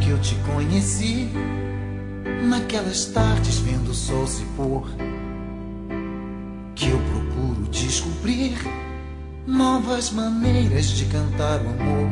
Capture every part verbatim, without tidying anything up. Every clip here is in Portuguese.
que eu te conheci, naquelas tardes vendo o sol se pôr, que eu procuro descobrir novas maneiras de cantar o amor.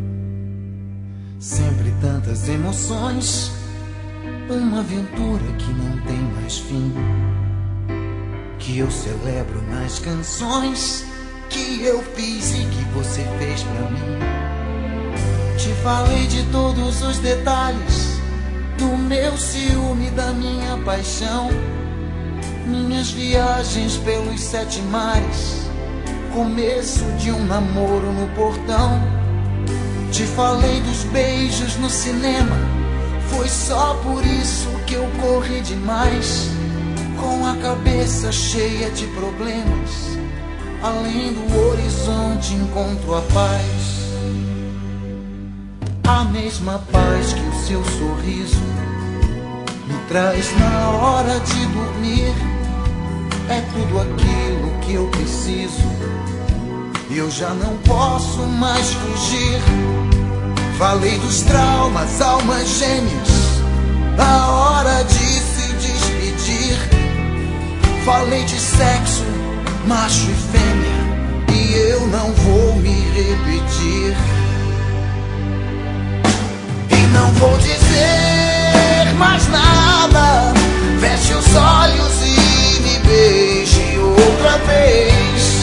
Sempre tantas emoções, uma aventura que não tem mais fim, que eu celebro nas canções que eu fiz e que você fez pra mim. Te falei de todos os detalhes do meu ciúme, da minha paixão, minhas viagens pelos sete mares, começo de um namoro no portão. Te falei dos beijos no cinema, foi só por isso que eu corri demais, com a cabeça cheia de problemas. Além do horizonte encontro a paz, a mesma paz que o seu sorriso me traz na hora de dormir. É tudo aquilo que eu preciso, e eu já não posso mais fugir. Falei dos traumas, almas gêmeas, na hora de se despedir. Falei de sexo, macho e fêmea, e eu não vou me repetir. E não vou dizer mais nada. Feche os olhos e me beije outra vez.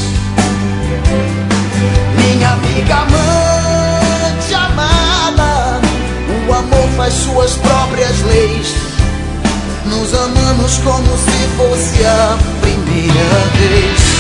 Minha amiga amante amada, o amor faz suas próprias leis. Nos amamos como se fosse a primeira vez.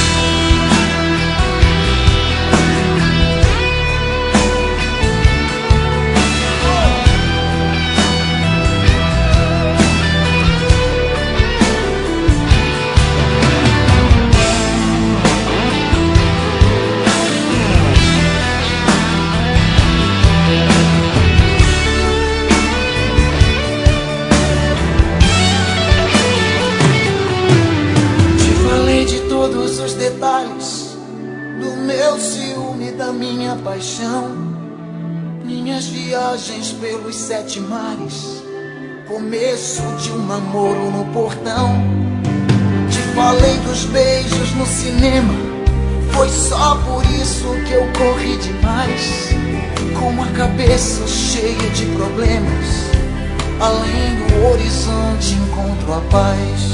Todos os detalhes do meu ciúme, da minha paixão, minhas viagens pelos sete mares, começo de um namoro no portão. Te falei dos beijos no cinema, foi só por isso que eu corri demais, com a cabeça cheia de problemas. Além do horizonte encontro a paz,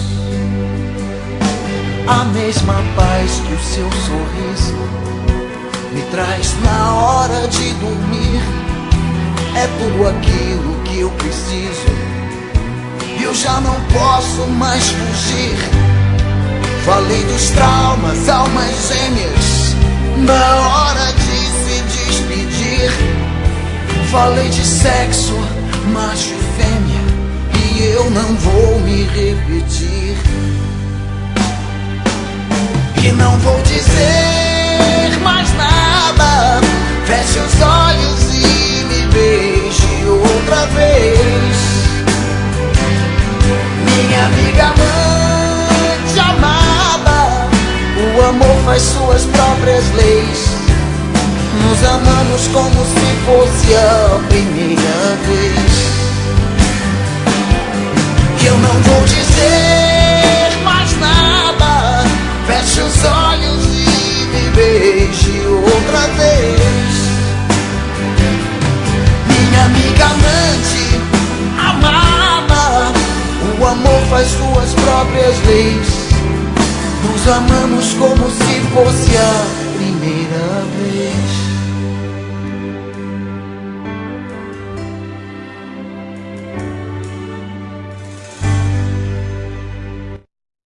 a mesma paz que o seu sorriso me traz na hora de dormir. É tudo aquilo que eu preciso, e eu já não posso mais fugir. Falei dos traumas, almas gêmeas, na hora de se despedir. Falei de sexo, macho e fêmea, e eu não vou me repetir. E não vou dizer mais nada. Feche os olhos e me beije outra vez. Minha amiga amante amada, o amor faz suas próprias leis. Nos amamos como se fosse a primeira vez. E eu não vou dizer mais nada. Feche os olhos e me beije outra vez. Minha amiga amante amada, o amor faz suas próprias leis. Nos amamos como se fosse a primeira vez.